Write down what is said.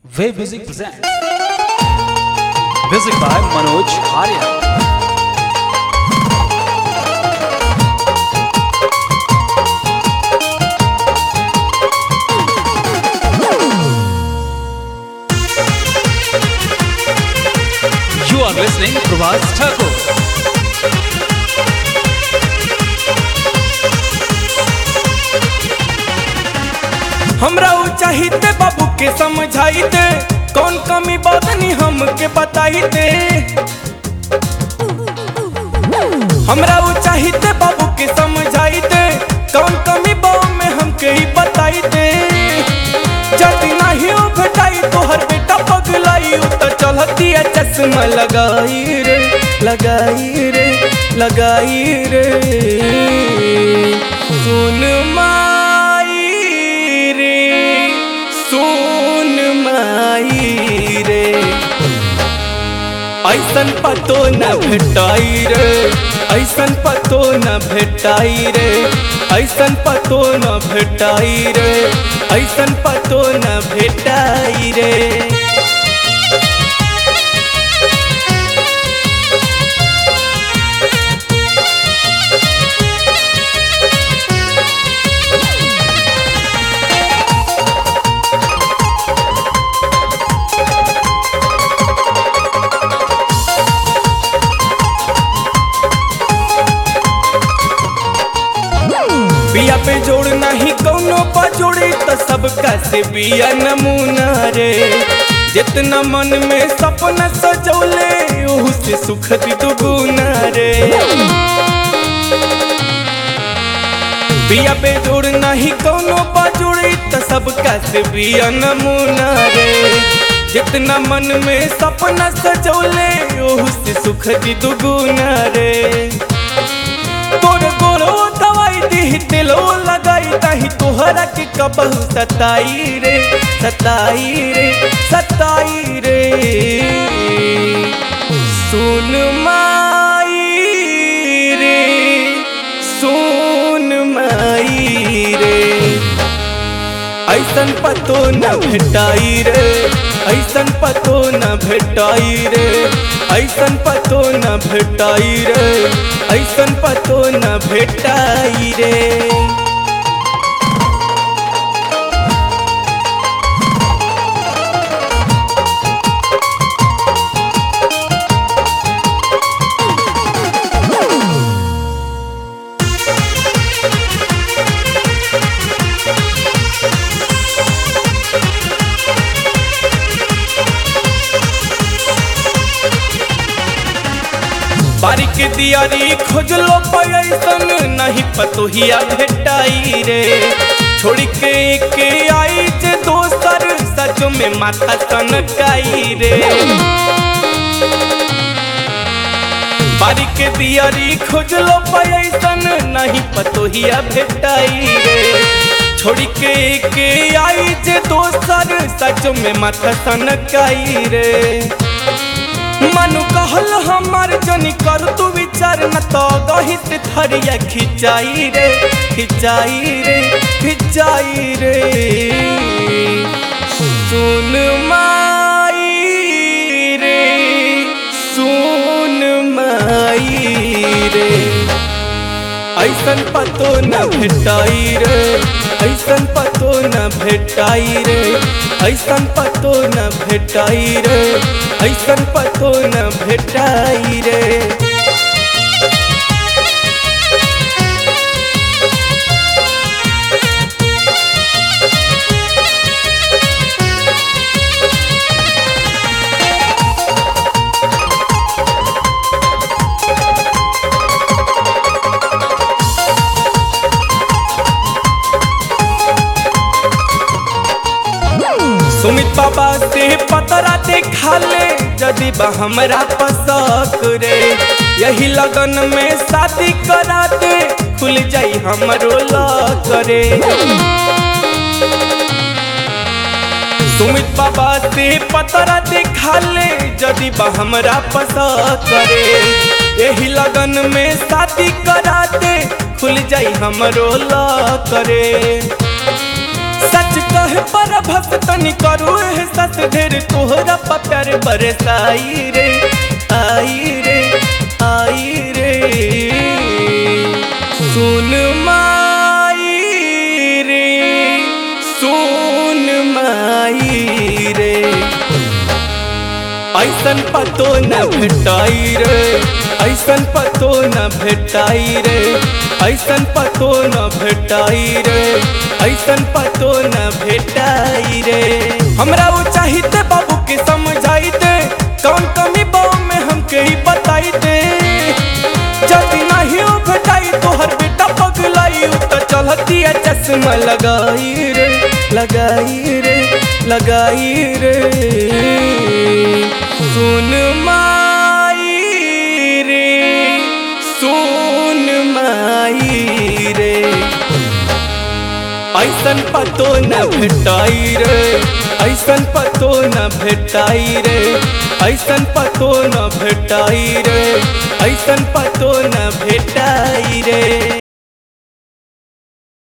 Wave Music presents music by Manoj Arya. You are listening to Prabhas Thakur. हमरा उ चाहिते बाबू के समझाइते कौन कमी बातनी हमके बताइते। हमरा उ चाहिते बाबू के समझाइते कौन कमी बात में हमके ही बताइते। जल्दी नहीं हो घटाई तोहर बेटा पगलाई तो चलती है चश्मा लगाई रे लगाई रे लगाई रे। सुन माई रे सुन माई रे ऐसन पतो न भेटाई रे ऐसन पतो न भेटाई रे ऐसन पतो न भेटाई रे ऐसन पतो न भेटाई रे। बिया पे जोड़ नहीं कौनो पा जोड़ी तो सबका से बिया नमूना रे। जितना मन में सपना सजौले ओहू से सुख दुगुना रे। बिया पे जोड़ नहीं कौनो पा जोड़ी तो सबका से बिया नमूना रे। जितना मन में सपना सजौले ओहू से सुख दुगुना रे। तोर गोरो दवाई दी तेलो लगाई ताही तोहरा के कबहू सताई रे सताई रे सताई रे। सुन माई रे सुन माई रे ऐसन पतो न भेटाई रे ऐसन पतो न भेटाई रे ऐसन पतो न भेटाई रे ऐसन पतो न भेटाई रे। बारी के दियारी खोजलो पैसन नहीं पतोहिया भेटाई रे। छोड़ के आई जे दोसर सचो में माथा सनकाई रे। बारी के दियारी खोजलो पैसन नहीं पतोहिया भेटाई रे। छोड़ के आई जे दोसर सचो में माथा सनकाई रे। मनु कहल हमार जनी कर तू विचार न तो गही से थरिया खिंचाई रे खिंचाई रे खिंचाई रे। सुन माई रे सुन माई रे ऐसन पतो न भेटाई रे ऐसन पतो न भेटाई रे ऐसन पतो न भेटाई रे ऐसन पतो न भेटाई रे। सुमित बाबा से पतरा देखा ले जदि बा हमरा पसक रे। यही लगन में शादी करा दे खुल जाई हमरो लक रे। सुमित बाबा से पतरा देखा ले जदि बा हमरा पसक रे। यही लगन में शादी करा दे खुल जाई हमरो लक रे। सच कहे पर भक्तनी करू एहसास बहुत ढेर तोहरा पा प्यार बरसाई रे आई रे आई रे सुन माई रे सुन माई रे ऐसन पतो न भेटाई रे ऐसन पतो न भेटाई रे ऐसन पतो न भेटाई रे ऐसन पतो न भेटाई रे हमरा वो चाहिए बाबू के समझाई दे कौन कमी बाबू में हमके ही बताई दे जल्दी नहीं हो भेटाई तोहर बेटा पगलाई तो चलती है चश्मा लगाई रे लगाई रे लगाई रे सुन माई रे सुन माई रे ऐसन पतो न भेटाई रे ऐसन पतो न भेटाई रे ऐसन पतो न भेटाई रे ऐसन पतो न भेटाई रे।